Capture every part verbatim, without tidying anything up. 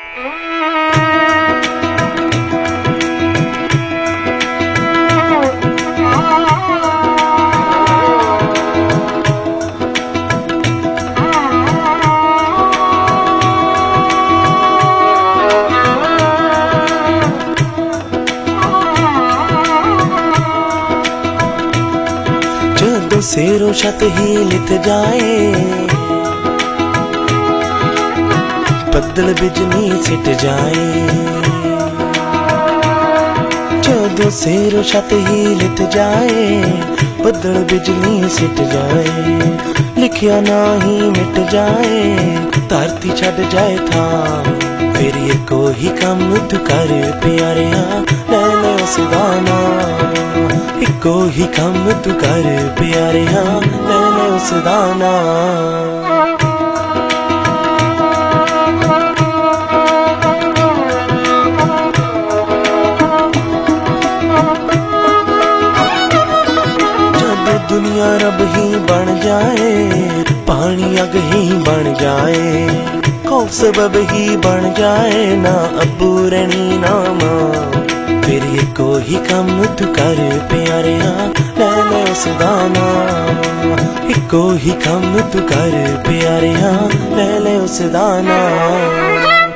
जदों सिरों छत ही लित जाए, बदल बिजली सिट जाए। जदों सिरों छत ही लित जाए, बदल बिजली सिट जाए। लिखिया ना ही मिट जाए, धरती छड़ जाए था। फिर एको ही कम तू कर प्यारिया, ले ले उसदा नाम। एको ही कम तू कर प्यारिया, ले ले उसदा नाम। दुनिया रब ही बन जाए, पानी अग ही बन जाए। खौफ सबब ही बन जाए, ना अबू रणी ना मां। फिर एको ही कम तू कर प्यारिया, ले ले उसदा नाम। एको ही कम तू कर प्यारिया, ले ले उसदा नाम।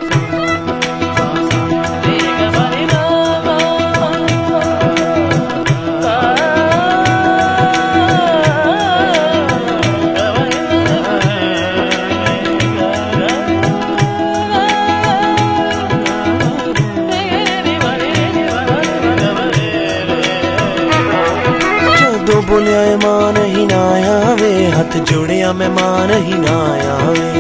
दो बोलिया मान ही ना आवे, हाथ जोड़िया मैं मान ही ना आवे।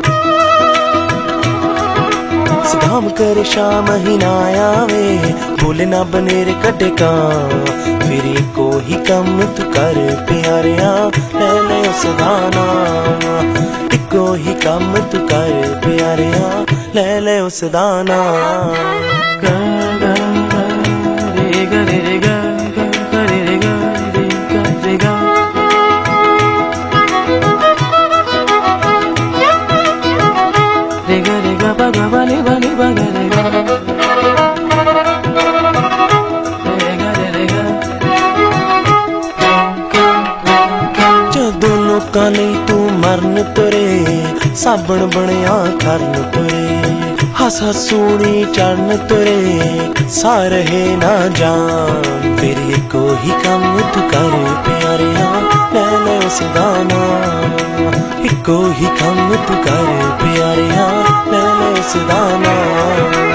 सदाम कर शाम ही ना आवे, बोले ना बनेर कटे का। फिर एको ही कम तू कर प्यारिया, ले ले उसदा नाम। एको ही कम तू कर प्यारिया, ले ले उसदा नाम। जदों लोकां लई तू मरन तुरे, साबण बनिया करन तुरे। हस हसूनी चढ़न तुरे, सा रहे ना जान। फिर एको ही कम तू कर प्यारिया, ले ले उसदा नाम। एको ही कम तू कर प्यारिया, ले ले उसदा नाम।